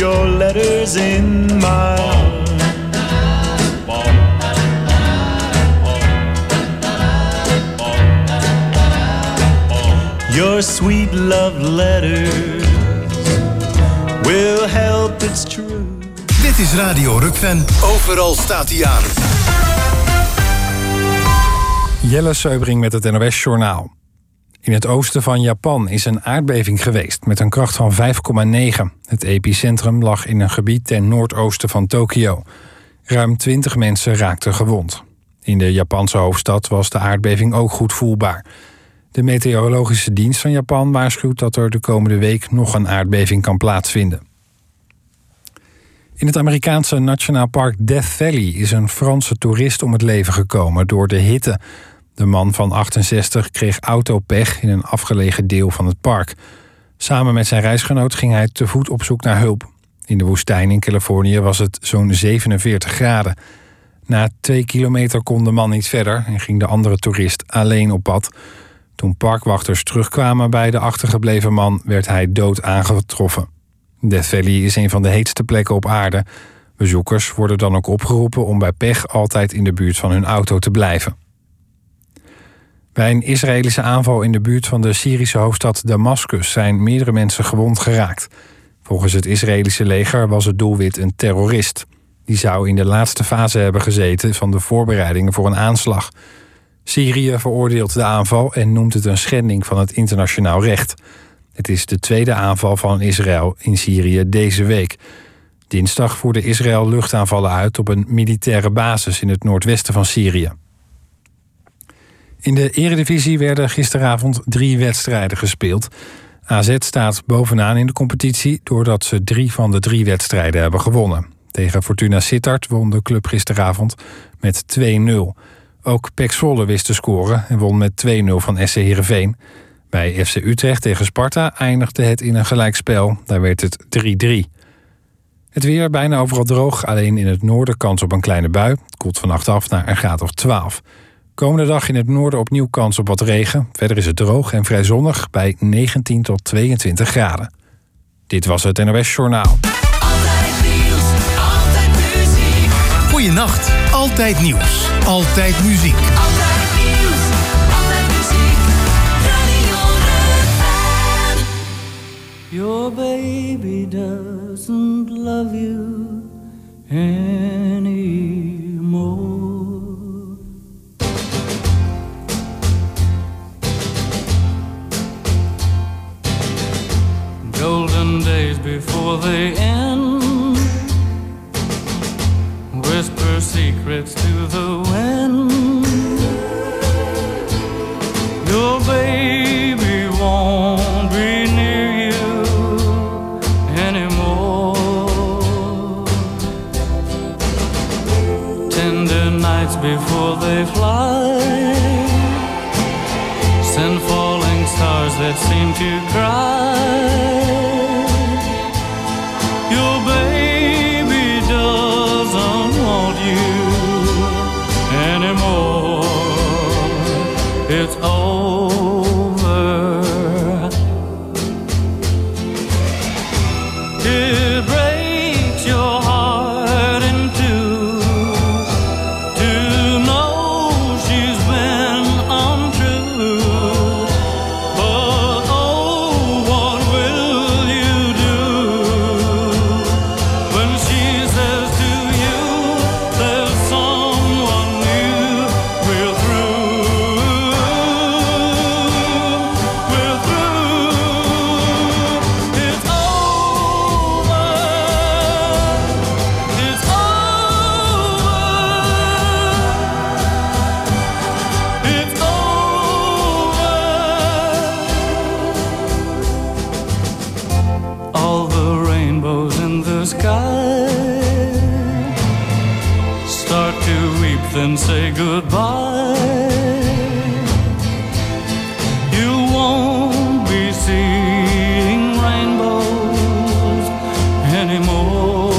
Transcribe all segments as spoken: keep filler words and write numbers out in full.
your letters in my arms. Your sweet love letters will help, it's true. Dit is Radio Rukven. Overal staat hij aan. Jelle Seubring met het N O S-journaal. In het oosten van Japan is een aardbeving geweest met een kracht van vijf komma negen. Het epicentrum lag in een gebied ten noordoosten van Tokio. Ruim twintig mensen raakten gewond. In de Japanse hoofdstad was de aardbeving ook goed voelbaar. De meteorologische dienst van Japan waarschuwt dat er de komende week nog een aardbeving kan plaatsvinden. In het Amerikaanse Nationaal Park Death Valley is een Franse toerist om het leven gekomen door de hitte. De man van achtenzestig kreeg autopech in een afgelegen deel van het park. Samen met zijn reisgenoot ging hij te voet op zoek naar hulp. In de woestijn in Californië was het zo'n zevenenveertig graden. Na twee kilometer kon de man niet verder en ging de andere toerist alleen op pad. Toen parkwachters terugkwamen bij de achtergebleven man, werd hij dood aangetroffen. Death Valley is een van de heetste plekken op aarde. Bezoekers worden dan ook opgeroepen om bij pech altijd in de buurt van hun auto te blijven. Bij een Israëlische aanval in de buurt van de Syrische hoofdstad Damascus zijn meerdere mensen gewond geraakt. Volgens het Israëlische leger was het doelwit een terrorist. Die zou in de laatste fase hebben gezeten van de voorbereidingen voor een aanslag. Syrië veroordeelt de aanval en noemt het een schending van het internationaal recht. Het is de tweede aanval van Israël in Syrië deze week. Dinsdag voerde Israël luchtaanvallen uit op een militaire basis in het noordwesten van Syrië. In de Eredivisie werden gisteravond drie wedstrijden gespeeld. A Z staat bovenaan in de competitie doordat ze drie van de drie wedstrijden hebben gewonnen. Tegen Fortuna Sittard won de club gisteravond met twee nul. Ook P E C Zwolle wist te scoren en won met twee nul van S C Heerenveen. Bij F C Utrecht tegen Sparta eindigde het in een gelijkspel. Daar werd het drie drie. Het weer bijna overal droog, alleen in het noorden kans op een kleine bui. Het koelt vannacht af naar een graad of twaalf. Komende dag in het noorden opnieuw kans op wat regen. Verder is het droog en vrij zonnig bij negentien tot tweeëntwintig graden. Dit was het N O S-journaal. Altijd nieuws, altijd muziek. Goeienacht, altijd nieuws, altijd muziek. Altijd nieuws, altijd muziek. Radio Rukven. Your baby doesn't love you anymore. Golden days before they end, whisper secrets to the wind. Your baby won't be near you anymore. Tender nights before they fly, send falling stars that seem to cry. Your baby doesn't want you anymore. It's over. It breaks your heart in two to know she's been untrue. But oh, what will you do when she says to you there's someone new? We're through, we're through. It's over, it's over, it's over. All the rainbows in the sky start to weep, then say goodbye. You won't be seeing rainbows anymore.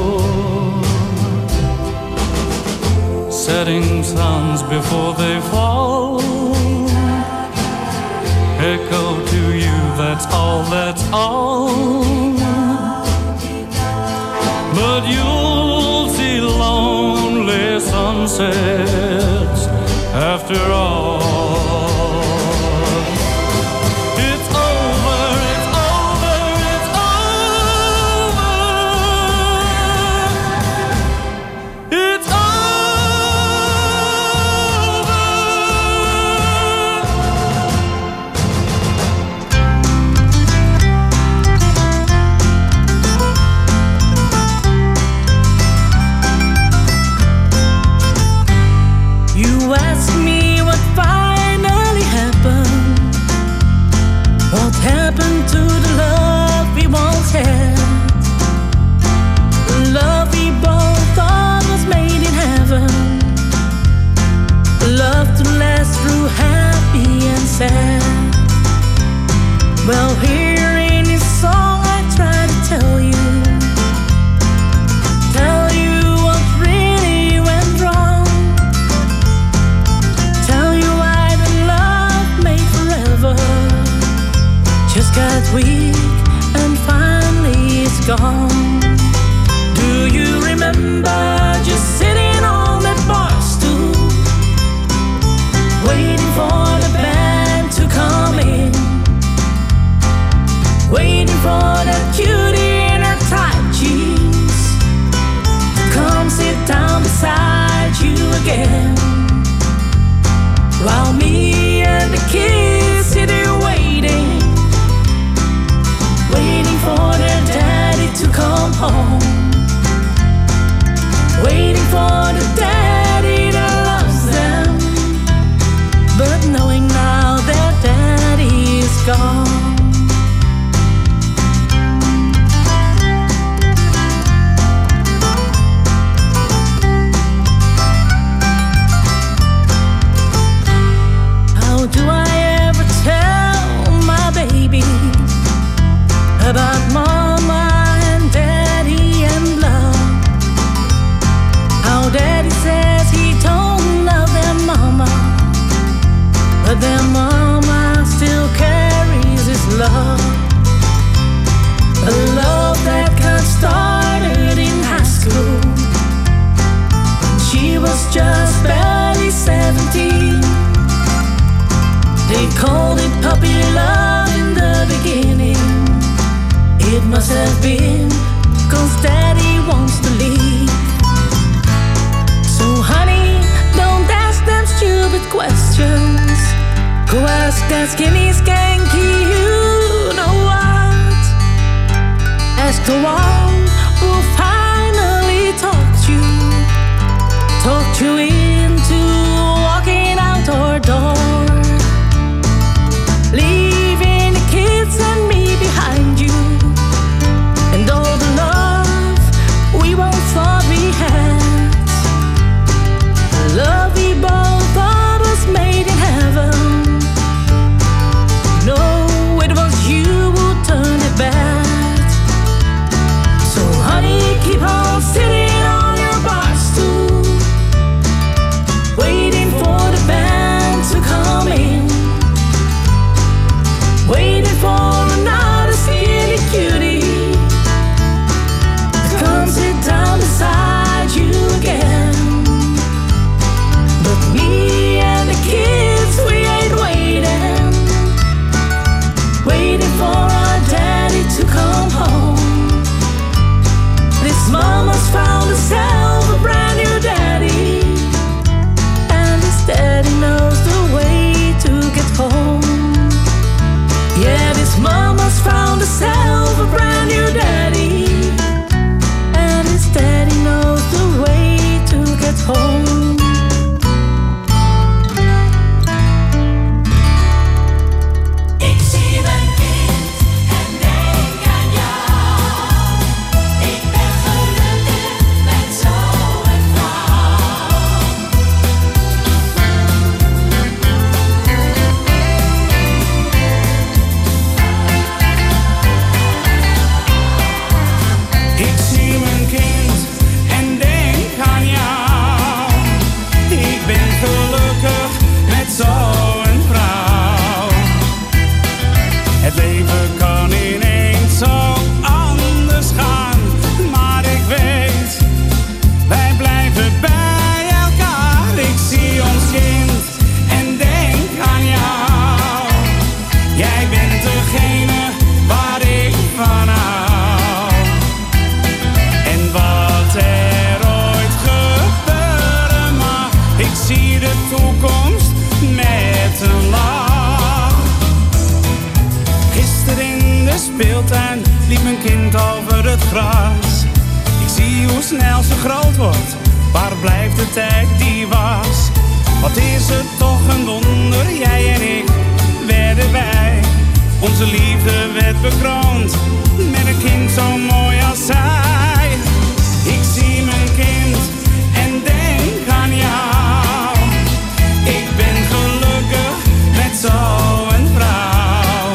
Setting suns before they fall echo to you, that's all, that's all. but you'll see lonely sunsets after all. It's over, it's over, it's over. It's over. You ask me what finally happened. What happened to the love we once had? The love we both thought was made in heaven. A love to last through happy and sad. Well, here in this song I try to tell you, tell you what really went wrong. Tell you why the love made forever just got weak and finally it's gone. Do you remember just sitting on that bar stool, waiting for the band to come in, waiting for that cutie in her tight jeans to come sit down beside you again? While me and the kids sit here waiting, waiting for their daddy to come home, waiting for the daddy that loves them, but knowing now that daddy is gone. How do I ever tell my baby about mama and daddy and love? How daddy says he don't love their mama, but their mama still carries his love. A love that got started in high school. She was just barely seventeen. They called it puppy love in the beginning. It must have been 'cause daddy wants to leave. So honey, don't ask them stupid questions. Go ask that skinny skanky, you know what? Ask the one who finally talked you, talked you into walking out our door, leaving the kids and me behind you, and all the love we both thought we had. The love we both thought was made in heaven. No, it was you who turned it bad. So honey, keep on sitting on your bar stool, waiting for the band to come in, waiting for another skinny cutie to come sit down beside you again. But me and the kids, we ain't waiting, waiting for our daddy to come home. This mama's fine. was. Ik zie hoe snel ze groot wordt. Waar blijft de tijd die was? Wat is het toch een wonder, jij en ik werden wij. Onze liefde werd bekroond met een kind zo mooi als zij. Ik zie mijn kind en denk aan jou. Ik ben gelukkig met zo'n vrouw.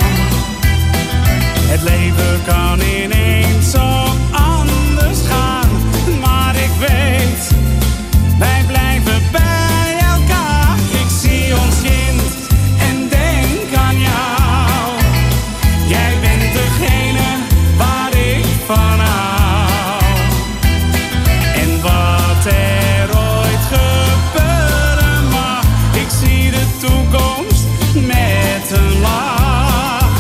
Het leven kan ineens zo anders gaan, maar ik weet, wij blijven bij elkaar. Ik zie ons kind en denk aan jou. Jij bent degene waar ik van hou. En wat er ooit gebeuren mag, ik zie de toekomst met een lach.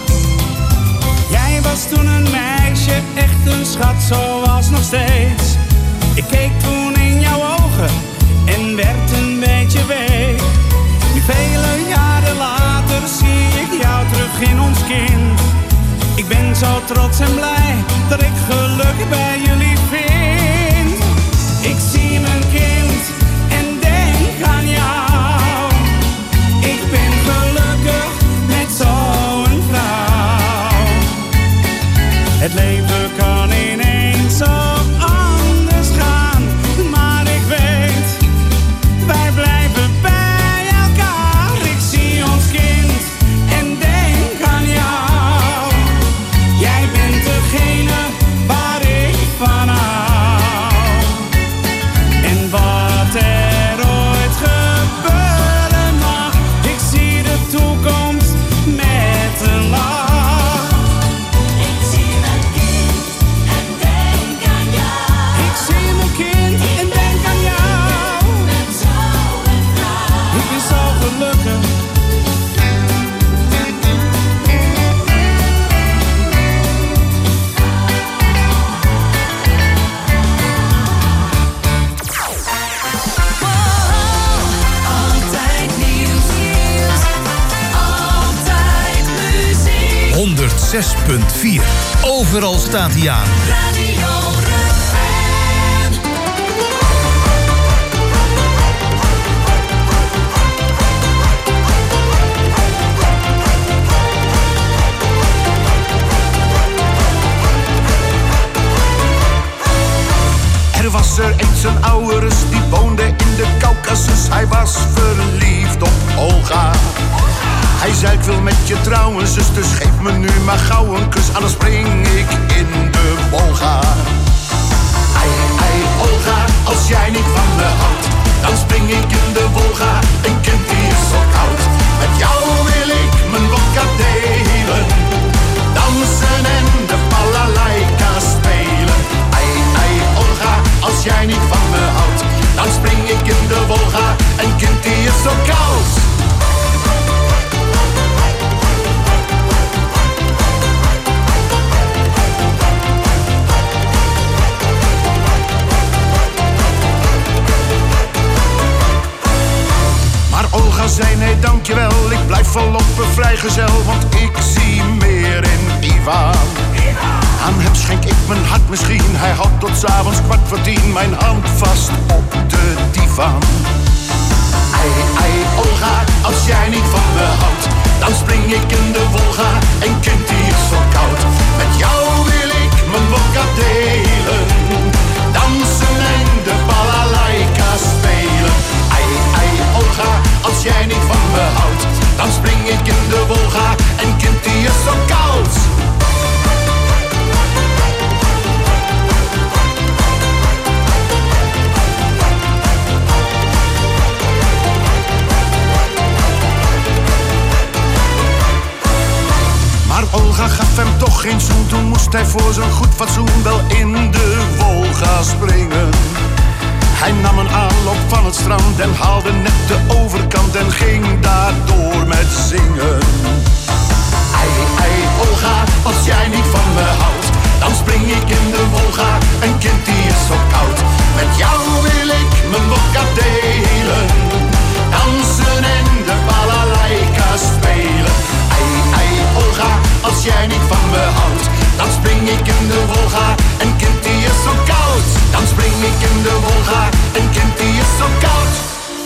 Jij was toen een meisje, echt een schat, zoals nog steeds. Ik keek toen in jouw ogen en werd een beetje week. Nu vele jaren later zie ik jou terug in ons kind. Ik ben zo trots en blij dat ik geluk bij jullie vind. Ik zie mijn kind en denk aan jou. Ik ben gelukkig met zo'n vrouw. Het leven kan ineens zo anders gaan, maar ik weet, wij blijven bij elkaar. Ik zie ons kind en denk aan jou. Jij bent degene waar ik van hou. En wat er ooit gebeuren mag, ik zie de toekomst met een lach. Ik zie mijn kind en denk aan jou. Ik zie mijn kind en denk aan jou. Met zo'n vrouw. Ik ben zo gelukkig. Altijd nieuws, altijd muziek. honderdzes punt vier. Overal staat hij aan. Radio Rutgen. Er was er eens een ouwerus die woonde in de Kaukasus. Hij was verliefd op Olga. Hij zei: ik wil met je trouwen, zus, dus geef me nu maar gauw een kus, anders spring ik in de Wolga. Ei, ei, Olga, als jij niet van me houdt, dan spring ik in de Wolga. Een kind die is zo koud. Met jou wil ik mijn vodka delen, dansen en de balalaika spelen. Ei, ei, Olga, als jij niet van me houdt, dan spring ik in de Wolga. Een kind die is zo koud. Maar Olga zei: nee, dankjewel, ik blijf voorlopig vrijgezel, want ik zie meer in Ivan. Aan hem schenk ik mijn hart misschien, hij houdt tot 's avonds kwart voor tien mijn hand vast op de divan. Ei, ei, Olga, als jij niet van me houdt, dan spring ik in de Wolga. Een kind die is zo koud. Met jou wil ik mijn vodka delen, dansen en de balalaika spelen. Ei, ei, Olga, als jij niet van me houdt, dan spring ik in de Wolga. Een kind die is zo koud. Maar Olga gaf hem toch geen zoen, toen moest hij voor zijn goed fatsoen wel in de Wolga springen. Hij nam een aanloop van het strand en haalde net de overkant en ging daardoor met zingen. Ei, ei, Olga, als jij niet van me houdt, dan spring ik in de Wolga. Een kind die is zo koud. Met jou wil ik mijn vodka delen, dansen en de balalaika spelen. Ei, ei, Olga, als jij niet van me houdt, dan spring spring ik in de Wolga, een kind die is zo koud. Dan spring ik in de Wolga, een kind die is zo koud.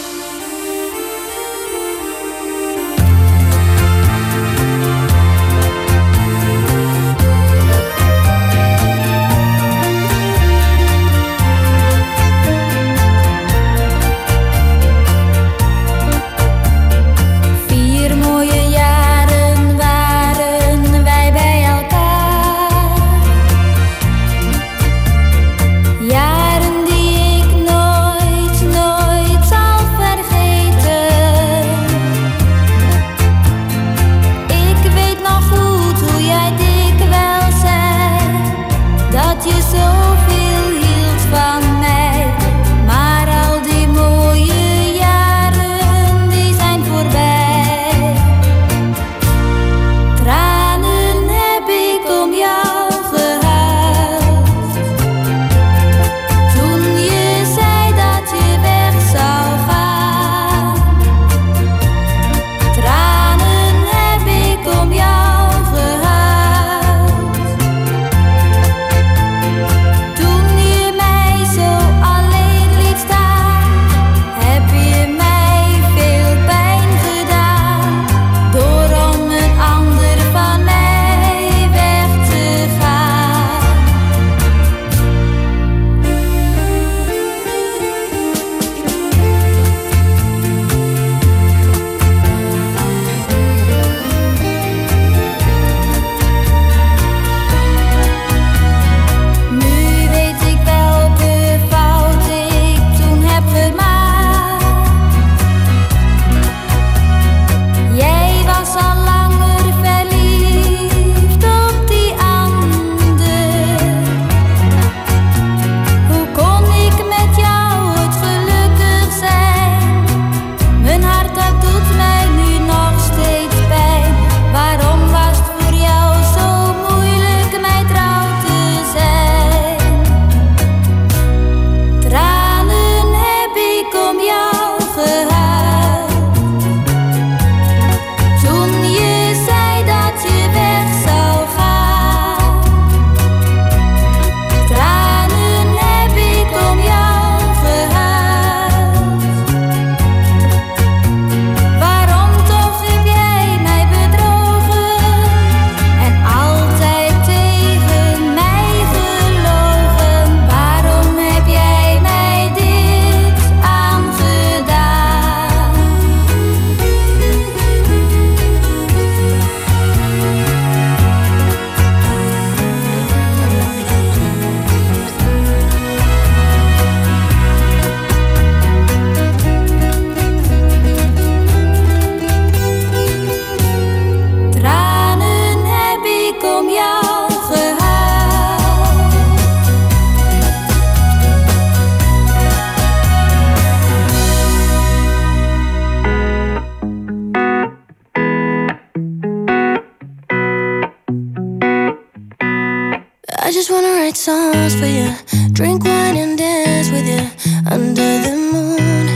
songs for you, drink wine and dance with you under the moon.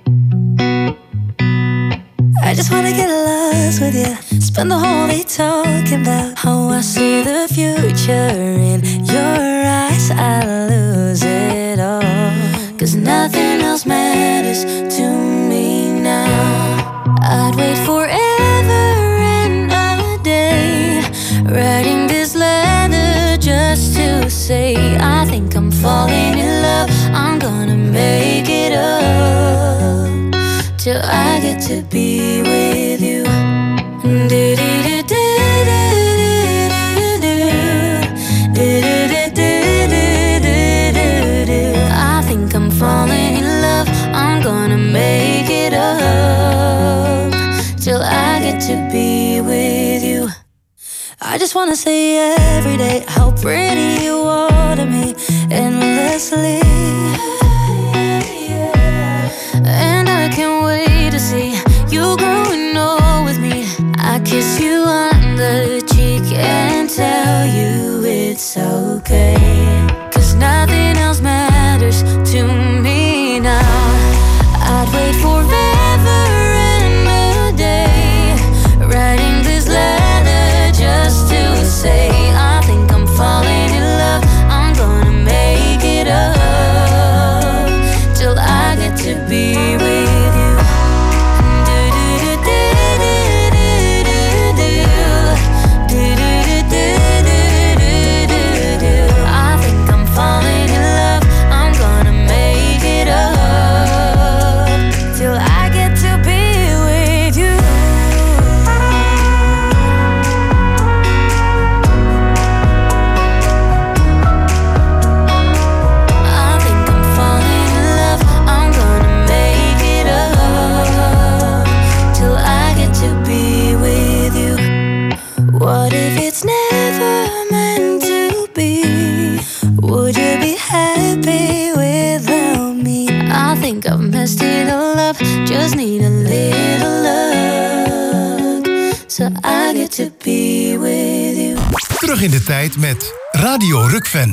I just wanna get lost with you, spend the whole day talking about how I see the future in your eyes. I lose it all, 'cause nothing else matters to me now. I'd wait forever and a day, writing this letter just to say I think I'm falling in love. I'm gonna make it up till I get to be with you. I think I'm falling in love. I'm gonna make it up till I get to be with you. I just wanna say every day how pretty you are to me, endlessly. And I can't wait to see you growing old with me. I kiss you on the cheek and tell you it's okay, 'cause nothing else matters to me now. I'd wait forever and a day, writing this letter just to say I think I'm falling in de tijd met Radio Rukven.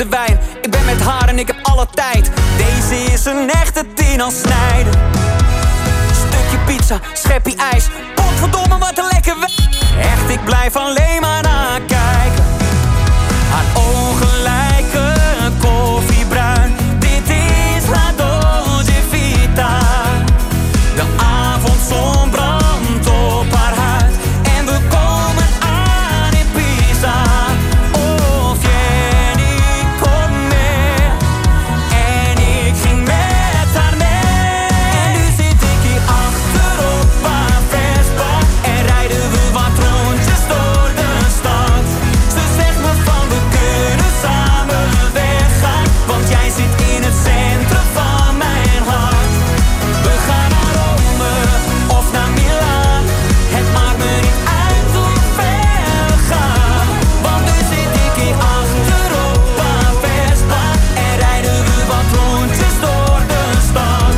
te wijn. Ik ben met haar en ik heb alle tijd. Deze is een echte tien als snijden. Stukje pizza, scheppie ijs. Potverdomme wat een lekker we- Echt, ik blijf alleen maar nakijken. Haar ogen lijken koffiebruin. Dit is la Dolce Vita. De avondzon brandt op haar huid. En we komen aan in Pisa. Oh, vieni con me. En ik ging met haar mee. En nu zit ik hier achter op haar Vespa. En rijden we wat rondjes door de stad. Ze zegt me van we kunnen samen weggaan. Want jij zit in het centrum van mijn hart. We gaan naar Rome of naar Milaan. Het maakt me niet uit hoe ver we gaan. Want nu zit ik hier achter op haar Vespa. En rijden we wat rondjes door de stad.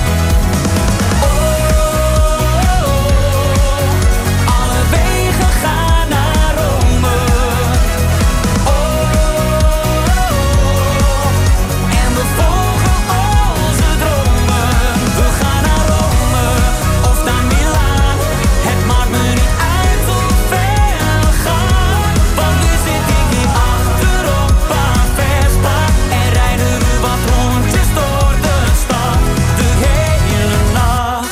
Oh, alle wegen gaan naar Rome. Oh, en we volgen onze dromen. We gaan naar Rome of naar Milaan. Het maakt me niet uit hoe ver we gaan. Want nu zit ik hier achter op haar Vespa. En rijden we wat rondjes door de stad. De hele nacht.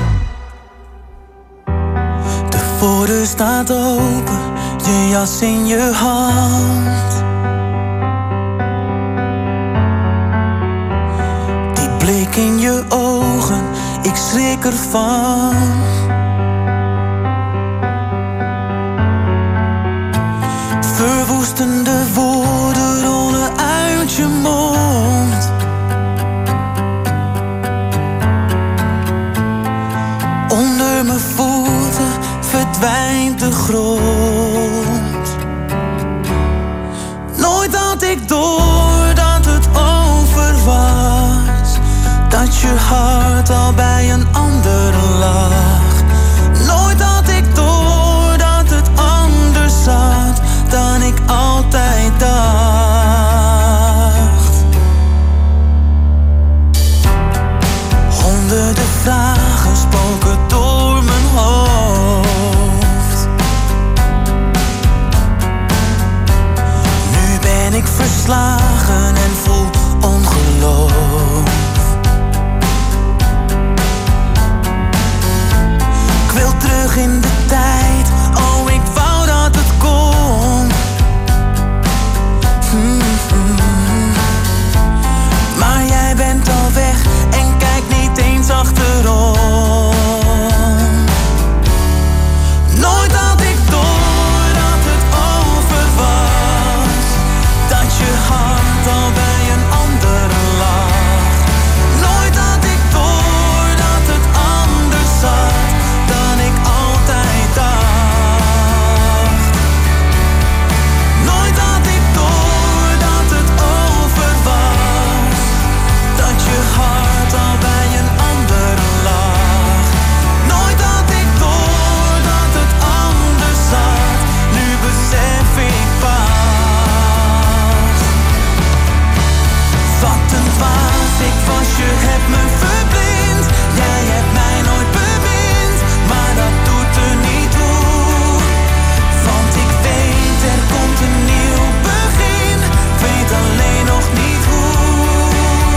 De voordeur staat open, je jas in je hand. Die blik in je ogen, ik schrik ervan. Verwoestende woorden rollen uit je mond. Onder mijn voeten verdwijnt de grond. Nooit had ik door dat het over was. Dat je hart al bij een ander lag. Nooit had ik door dat het anders zat dan ik altijd dacht. Honderden vragen spoken door mijn hoofd. Nu ben ik verslagen en voel ongeloof. Ik wil terug in de tijd, oh ik wou dat het kon. Mm-hmm. Maar jij bent al weg en kijk niet eens achterom. Nooit had ik door dat het over was. Dat je hart al bij een ander lag. Nooit had ik door dat het anders zat dan ik altijd dacht. Nooit had ik door dat het over was. Dat je hart al bij een ander lag. Nooit had ik door dat het anders zat. Nu besef ik pas. Wat een dwaas, ik was, je hebt me verblind. Jij hebt mij nooit bemind, maar dat doet er niet toe. Want ik weet, er komt een nieuw begin. Ik weet alleen nog niet hoe.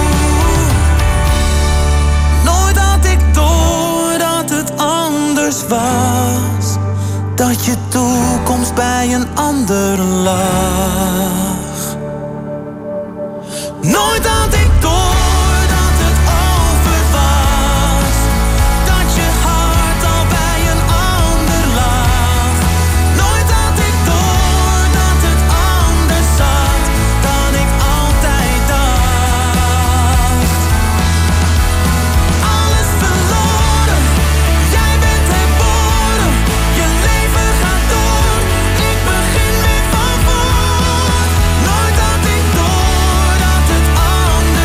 Nooit had ik door dat het anders was. Dat je toekomst bij een ander lag. Nooit had ik door dat het over was. Dat je hart al bij een ander lag. Nooit had ik door dat het anders zat dan ik altijd dacht. Alles verloren, jij bent herboren. Je leven gaat door, ik begin weer van voor. Nooit had ik door dat het anders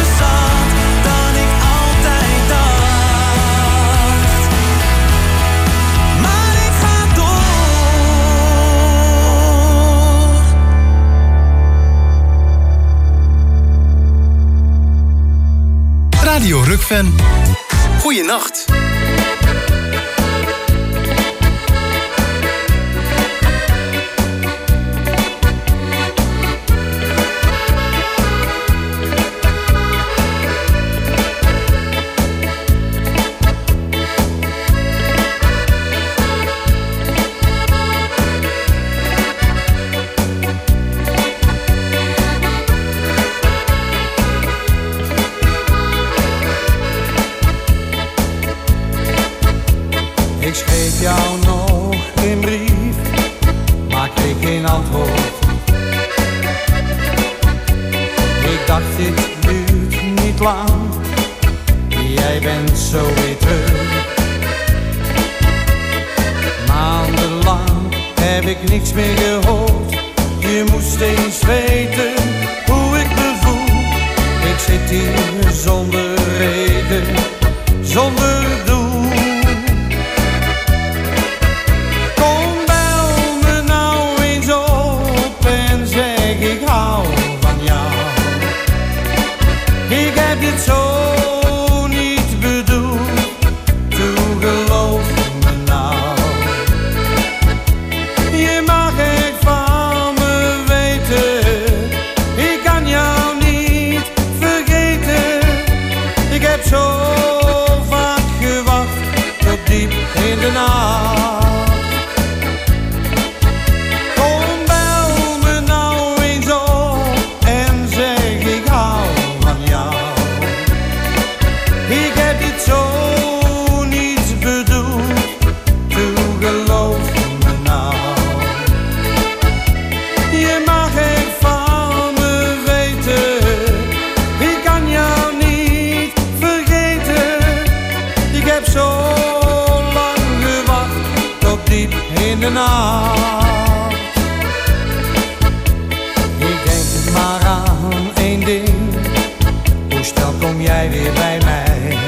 Ruck-fan. Goeienacht. Ik schreef jou nog een brief, maar kreeg geen antwoord. Ik dacht dit duurt niet lang, jij bent zo weer terug. Maandenlang heb ik niks meer gehoord, je moest eens weten hoe ik me voel. Ik zit hier zonder reden, zonder doel. Dit zo niet bedoeld, toe geloof me nou. Je mag echt van me weten, ik kan jou niet vergeten. Ik heb zo vaak gewacht, tot diep in de nacht. Kom bel me nou eens op en zeg ik hou van jou. Ik heb dit zo niet bedoeld, toe geloof me nou. Je mag echt van me weten, ik kan jou niet vergeten. Ik heb zo lang gewacht, tot diep in de nacht. Ik denk maar aan één ding, hoe snel kom jij weer bij mij?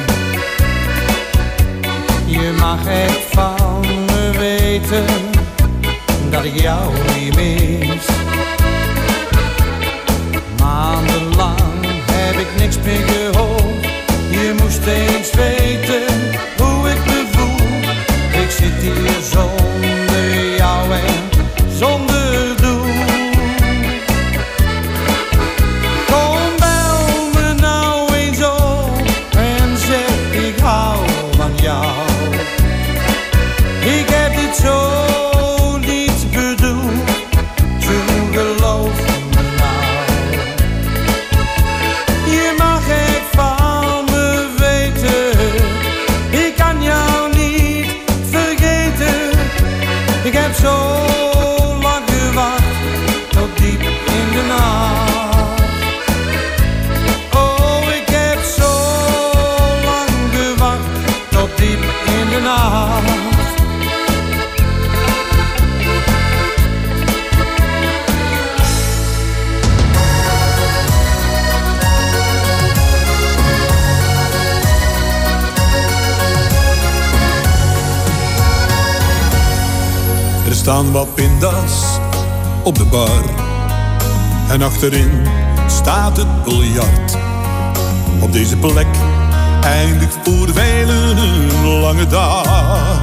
Je mag echt van me weten dat ik jou niet mis. Maandenlang heb ik niks meer gehoord, je moest eens weten hoe ik me voel. Ik zit hier zonder jou en zonder doel. Ik heb dit zo niet bedoeld, toe geloof me nou. Je mag echt van me weten, ik kan jou niet vergeten. Ik heb zo lang gewacht, tot diep in de nacht. Oh, ik heb zo lang gewacht, tot diep in de nacht. Er staan wat pinda's op de bar en achterin staat het biljart. Op deze plek eindigt voor velen een lange dag.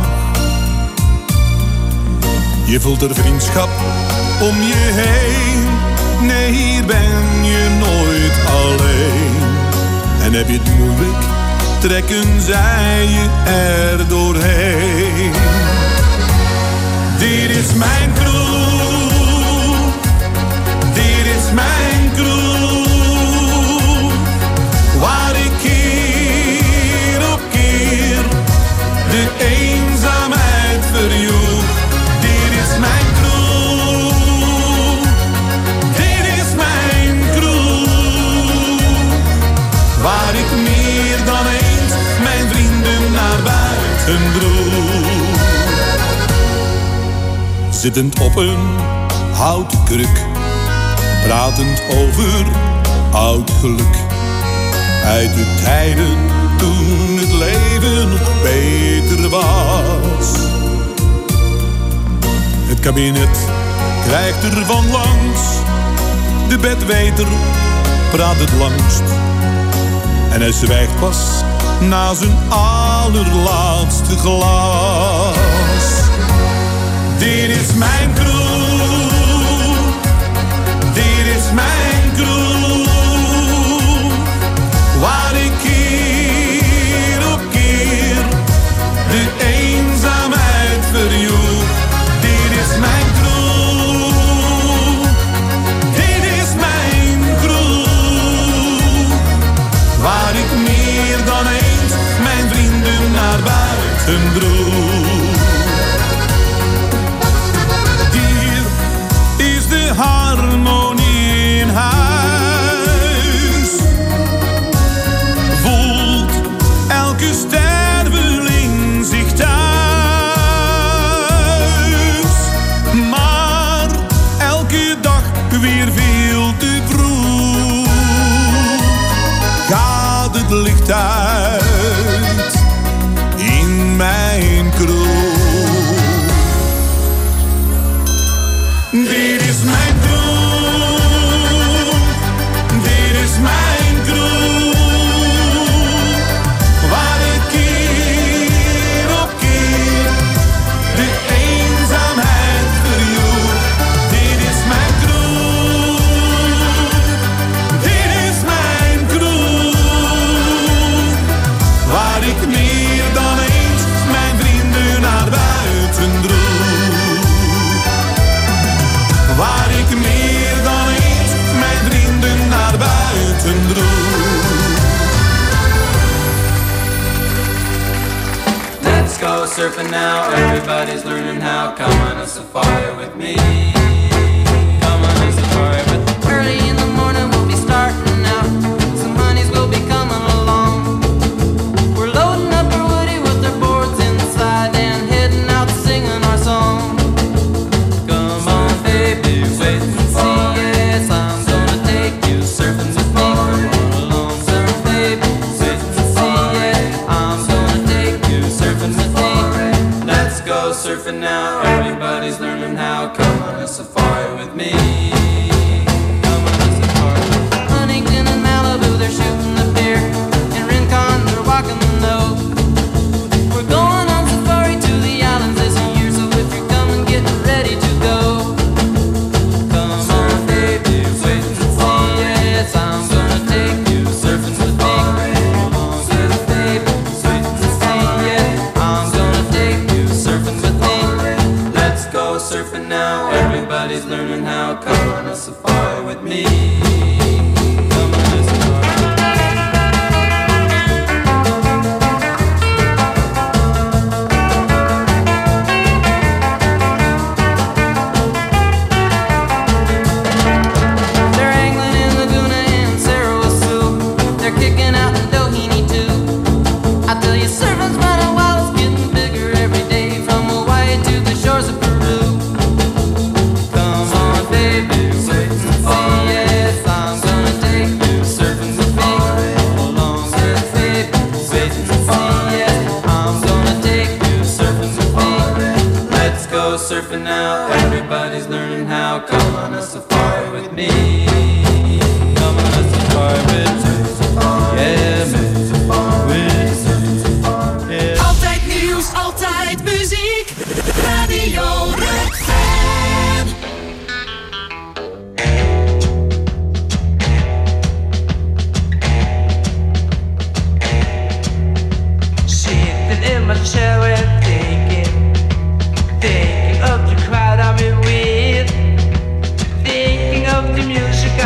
Je voelt er vriendschap om je heen, nee, hier ben je nooit alleen. En heb je het moeilijk, trekken zij je er doorheen. Dit is mijn kroeg, dit is mijn kroeg, waar ik keer op keer de eenzaamheid verjoeg. Dit is mijn kroeg, dit is mijn kroeg, waar ik meer dan eens mijn vrienden naar buiten droeg. Zittend op een houten kruk, pratend over oud geluk. Uit de tijden toen het leven nog beter was. Het kabinet krijgt er van langs, de bedweter praat het langst. En hij zwijgt pas na zijn allerlaatste glas. Dit is mijn kroeg, dit is mijn kroeg, waar ik keer op keer de eenzaamheid verjoeg. Dit is mijn kroeg, dit is mijn kroeg, waar ik meer dan eens mijn vrienden naar buiten droeg. Hier is de harmonie in huis, voelt elke sterveling zich thuis. Maar elke dag weer veel te vroeg gaat het licht uit in mijn kroeg. Dit is mijn kroeg, dit is mijn kroeg, waar ik keer op keer de eenzaamheid verjoeg. Dit is mijn kroeg, dit is mijn kroeg, waar ik meer dan eens mijn vrienden naar buiten droeg. Waar ik meer dan eens mijn vrienden naar buiten droeg. Let's go surfing now, everybody's learning how. Come on a safari with me. Come on a safari with me. Early in the morning we'll be starting out. Some honeys will be coming along. We're loading up our woody with our boards inside and heading out singing our song. Come on, baby, wait and see. Yes, I'm gonna take you surfing with me. Come on along, surf, baby, wait and see. Yeah, I'm gonna take you surfing with me. Let's go surfing now, everybody's learning how. Come on a safari with me. Come on a safari. Huntington and Malibu, they're shooting the pier. In Rincon, they're walking the nose. We're going on safari to the islands this year, so if you're coming, get ready to go. Come on, baby, wait and see. Yes, I'm gonna take you surfing with me. Come on, surf, baby, wait and see. Yeah, I'm gonna take you surfing with me. Let's go surfing now, everybody's learning how. Come on a safari with me. Come on a safari. They're angling in Laguna and Sarasoo. They're kicking out in Doheny too. I tell you, surfing's running wild, it's getting bigger every day, from Hawaii to the shores of Peru. Come on, baby, wait and see. Yes, I'm gonna take you surfing with me. Come along, surf, baby, wait and see. Yes, I'm gonna take you surfing with me. Let's go surfing now, everybody's learning how. Come on a safari with me. Come on a safari with me. Yeah, me. With me. Yeah. Altijd nieuws, altijd muziek. Radio Red Fan. Sitting in my chair and thinking, thinking of the crowd I'm in with, thinking of the music I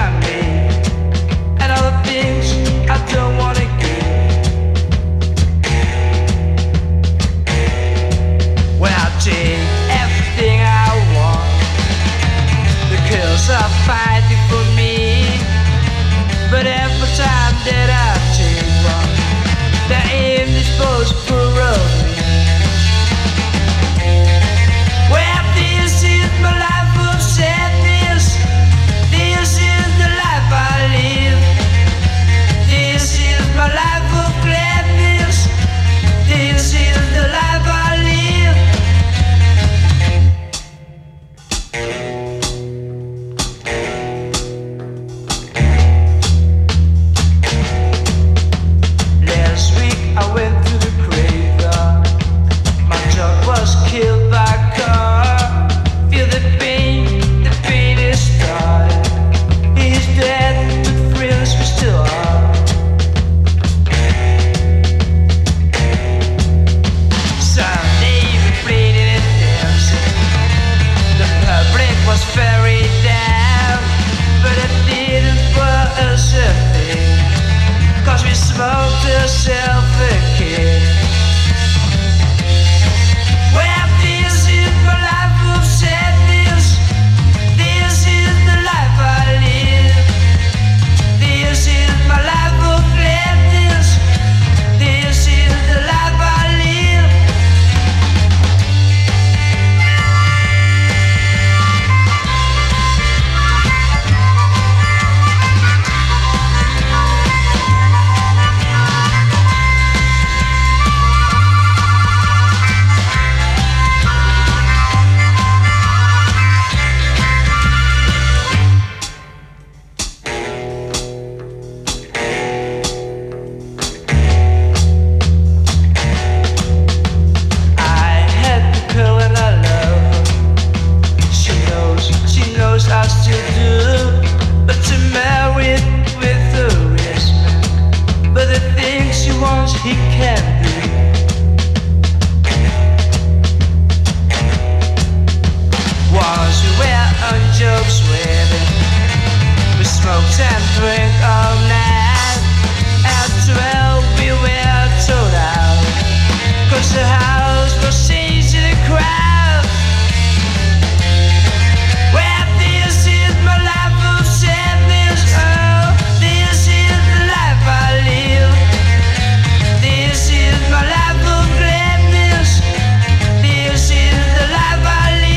do but to marry with a rich man. But the things she wants he can't do. Once we were on jokes with it, we smoked and drank all night. At twelve we were told out, cause the house was changed in a crowd. Well, this is my life of sadness, oh, this is the life I live. This is my life of gladness, this is the life I live.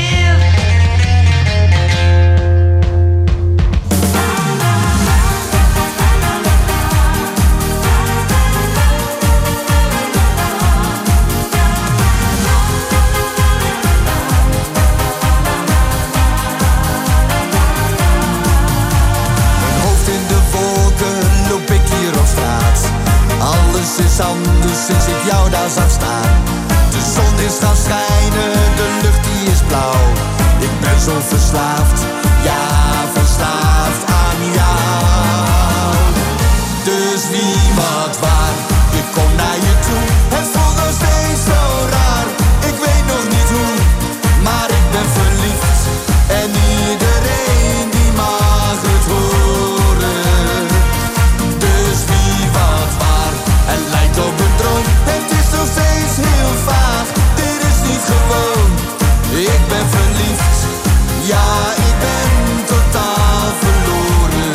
Alles is anders sinds ik jou daar zag staan. De zon is gaan schijnen, de lucht die is blauw. Ik ben zo verslaafd, ja verslaafd aan jou. Dus wie wat waar, ik kom naar je toe. Het voelt nog steeds zo raar, ik weet nog niet hoe. Maar ik ben verliefd en iedereen die mag het horen. Dus wie wat waar, het lijkt op een droom. Het is nog steeds heel vaag, dit is niet gewoon. Ik ben verliefd, ja ik ben totaal verloren.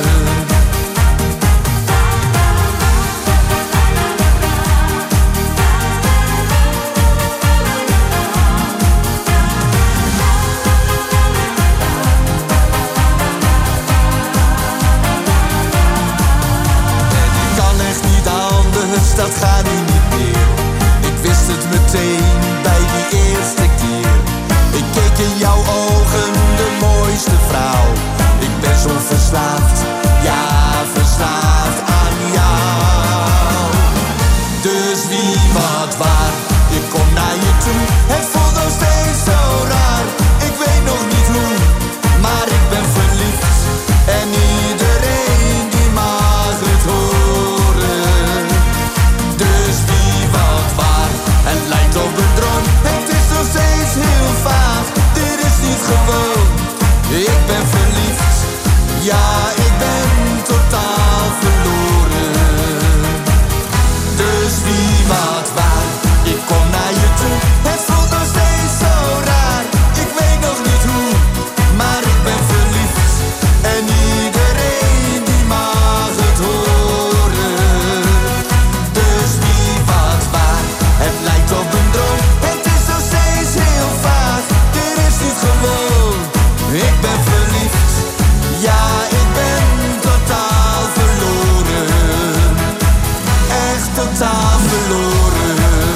Dat gaat nu niet meer. Ik wist het meteen bij die eerste keer. Ik keek in jouw ogen, de mooiste vrouw. Ik ben zo verslaafd, ja verslaafd aan jou. Dus wie wat waar, ik kom naar je toe. Het voelt nog steeds zo raar, ik weet nog niet hoe. Maar ik ben verliefd en iedereen die mag het horen. Dus wie wat waar, het lijkt op een droom. Het is nog steeds heel vaag, dit is niet gewoon. Ik ben verliefd, ja ik ben totaal verloren. Dus wie wat waar, ik kom naar je toe. Het voelt nog steeds zo raar, ik weet nog niet hoe. Maar ik ben verliefd en iedereen die mag het horen. Dus wie wat waar, het lijkt op een droom. Het is nog steeds heel vaag, dit is niet gewoon. Ik ben verliefd, ja ik ben totaal verloren. Echt totaal verloren.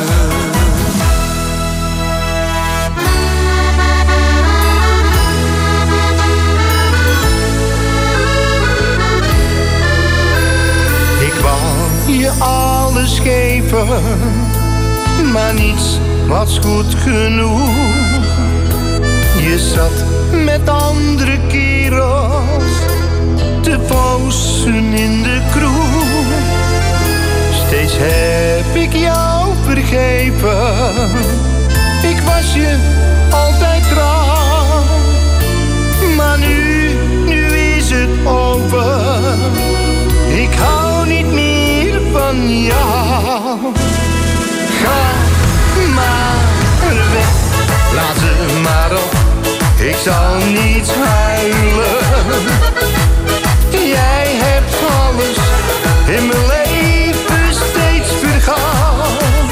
Ik wou je alles geven, maar niets was goed genoeg. Je zat met andere kerels te posen in de kroeg. Steeds heb ik jou vergeven, ik was je altijd trouw. Maar nu, nu is het over, ik hou niet meer van jou. Ga maar weg, laat ze maar op, ik zal niet huilen. Jij hebt alles in mijn leven steeds vergaan.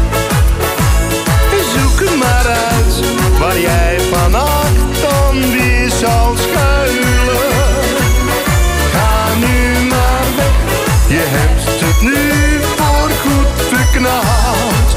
Zoek maar uit waar jij vannacht dan weer zal schuilen. Ga nu maar weg, je hebt het nu voorgoed verknaald.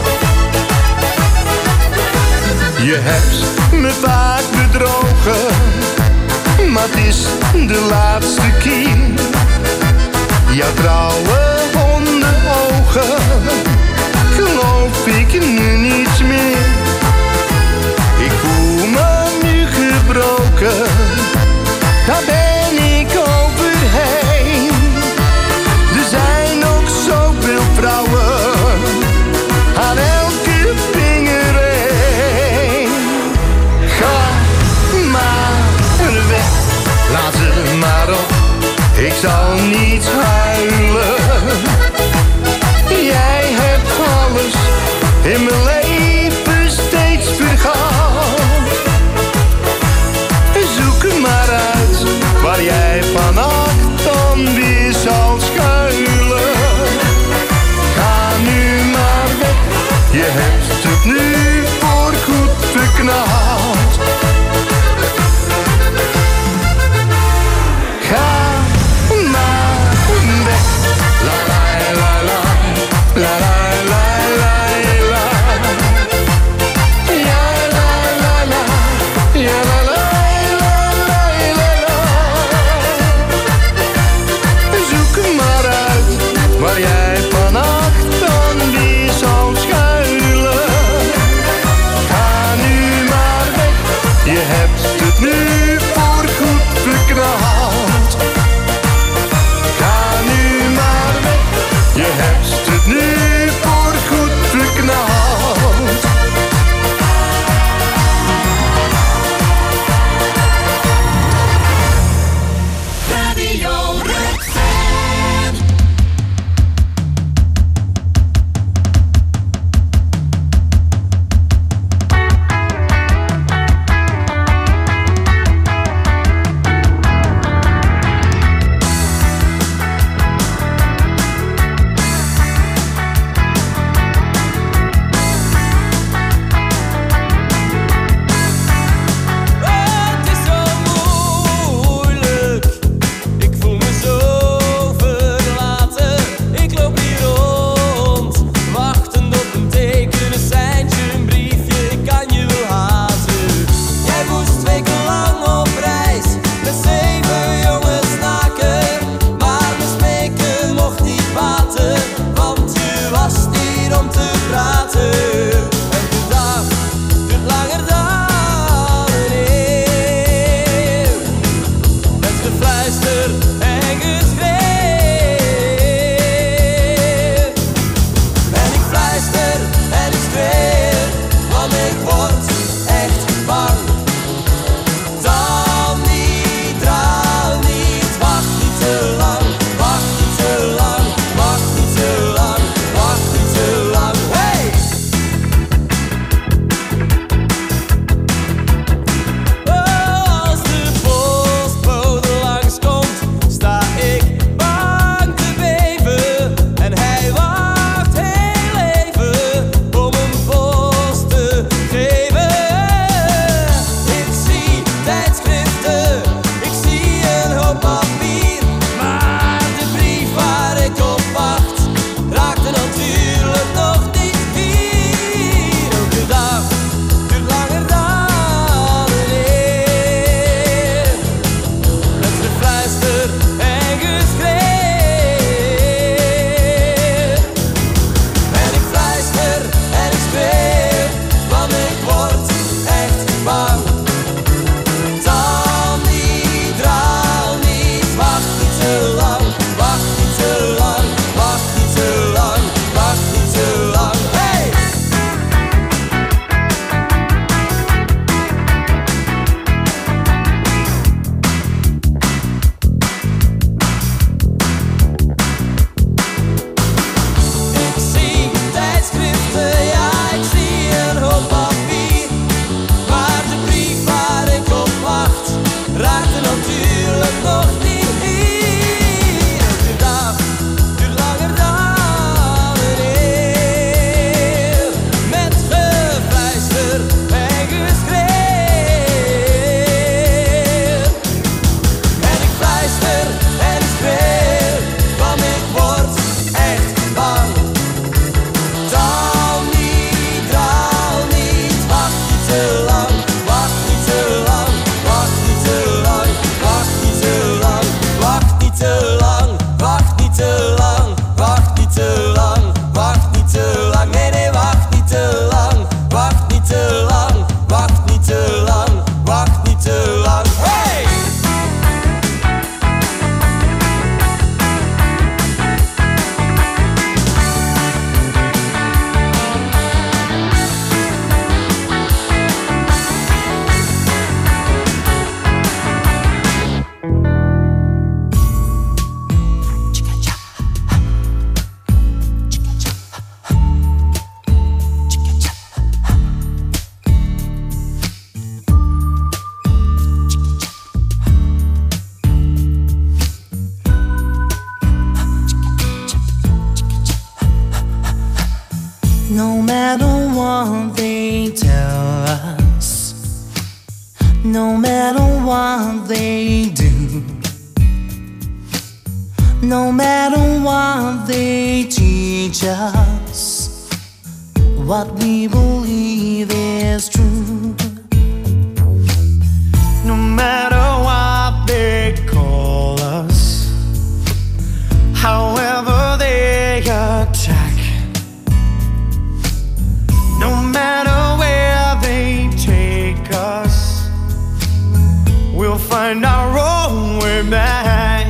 Je hebt me vaak bedrogen, maar het is de laatste keer. Jouw trouwe hondenogen, geloof ik nu niets meer. Ik voel me nu gebroken, daar ben ik overheen. Er zijn nog zoveel vrouwen aan elke vinger één. Ga maar weg, laat ze maar op, ik zal niet huilen. Jij hebt alles in mijn leven steeds vergaald. Zoek maar uit waar jij vannacht dan weer zal schuilen. Ga nu maar weg, je hebt het nu voor goed verknaald. Ga maar weg, la la la la, la la la la la. Ja la la la, ja la la la la la. Zoek maar uit waar jij vannacht dan weer zal schuilen. Ga nu maar weg, je hebt het nu voor goed verknaald. Ga nu maar weg, je hebt het nu voor goed verknaald. Radio Rutgen. Het is zo moeilijk, ik voel me zo verlaten. Ik loop hier rond, wachtend op een teken, een seintje, een briefje, ik kan je wel haten. Jij moest wekenlang op reis, met zeven jongens naken. Maar mijn smeken mocht niet baten, want je was hier om te praten. Elke dag duurt langer dan een eeuw. Met gefluister en geschreeuw. En ik fluister en ik schreeuw, want ik word echt bang. Dan niet, draal niet, wacht niet te lang. Wacht niet te lang, wacht niet te lang, wacht niet te lang. Hey! Oh, als de postbode langskomt, sta ik bang te beven. En hij wacht heel even om een post te geven. Ik zie tijdschriften, ik zie een hoop papier. Maar de brief waar ik op wacht, raakte natuurlijk nog niet hier. Elke dag duurt langer dan een eeuw. Met gefluister en geschreeuw. En ik fluister en ik schreeuw, want ik word echt bang. Dan niet, draal niet, wacht niet te lang. Wacht niet te lang, wacht niet te lang, wacht niet te lang. Hey! Ik zie tijdschriften, ja, ik zie een hoop papier. Maar de brief waar ik op wacht, raakte natuurlijk nog niet hier. Elke dag duurt langer dan een eeuw. Met gefluister en geschreeuw. En ik fluister en ik schreeuw, want ik word echt bang. Dan niet, draal niet, wacht niet te lang. Wacht niet te lang, wacht niet te lang, wacht niet te lang. No matter what they tell us, no matter what they do, no matter what they teach us, what we believe is true. No matter what they call us, however they attack, no matter where they take us, we'll find our own way back.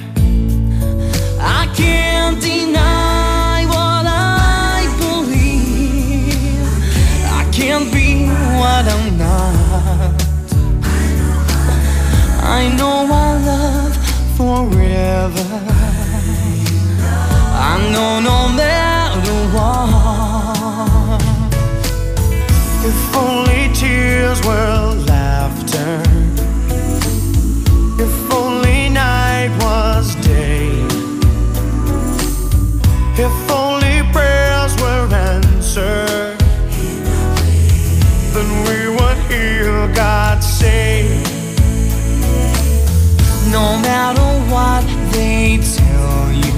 I can't deny what I believe. I can't be what I'm not. I know our love forever. I know no matter what. If only tears were laughter, if only night was day, if only prayers were answered, then we would hear God say. No matter what they tell you,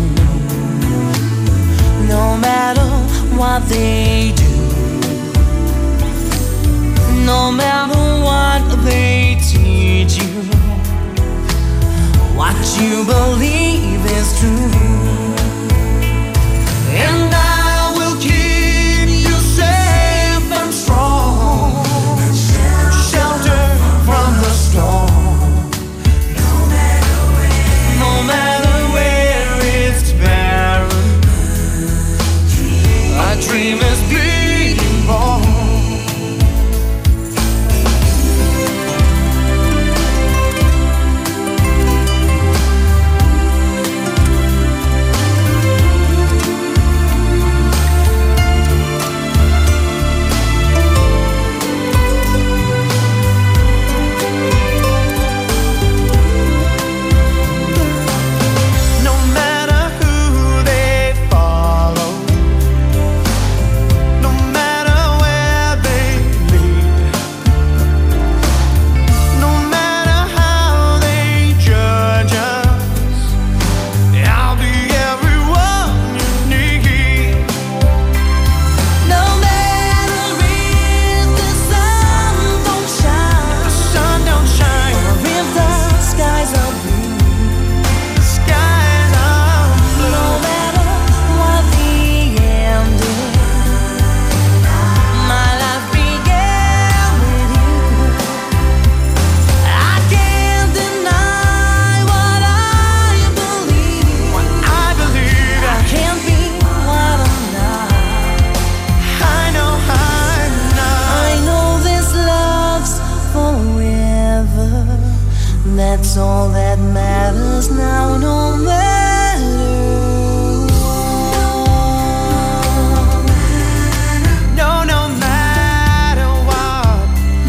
no matter what they do, no matter what they teach you, what you believe is true. And I will keep you safe and strong, shelter from the storm. No matter where it's barren, a dream is being born. That's all that matters now, no matter what. No, no matter what.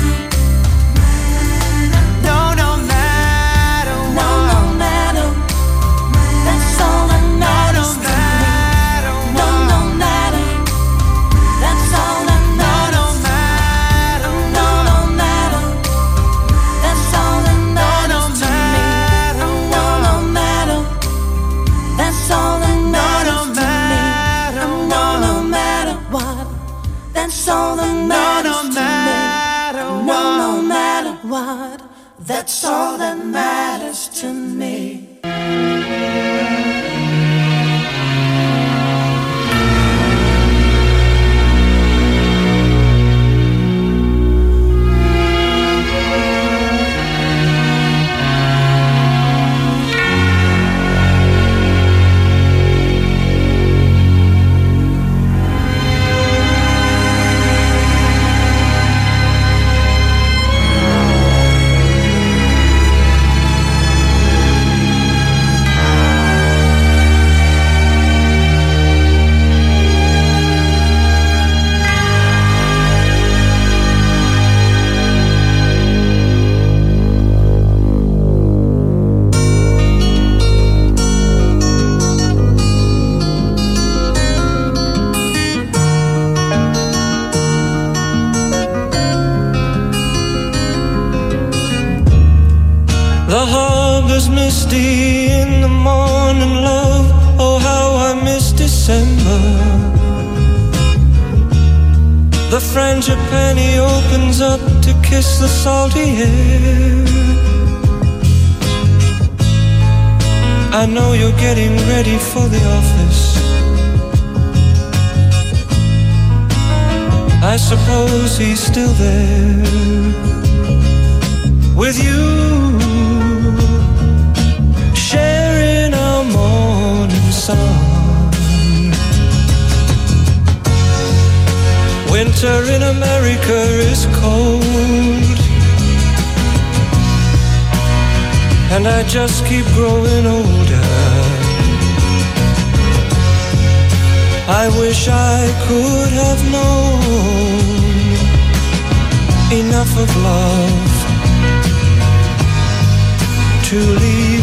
No, no matter what. No, no matter. That's all that matters to me. No, no matter. That's all that matters. No, no matter. That's all that matters to me. No, no matter. That's all that matters to me. No, no matter what. That's all that matters to me. No, no matter what. That's all that matters to me. misty in the morning, love. Oh, how I miss December. The frangipani opens up to kiss the salty air. I know you're getting ready for the office. I suppose he's still there with you, sharing our morning sun. Winter in America is cold, and I just keep growing older. I wish I could have known enough of love to leave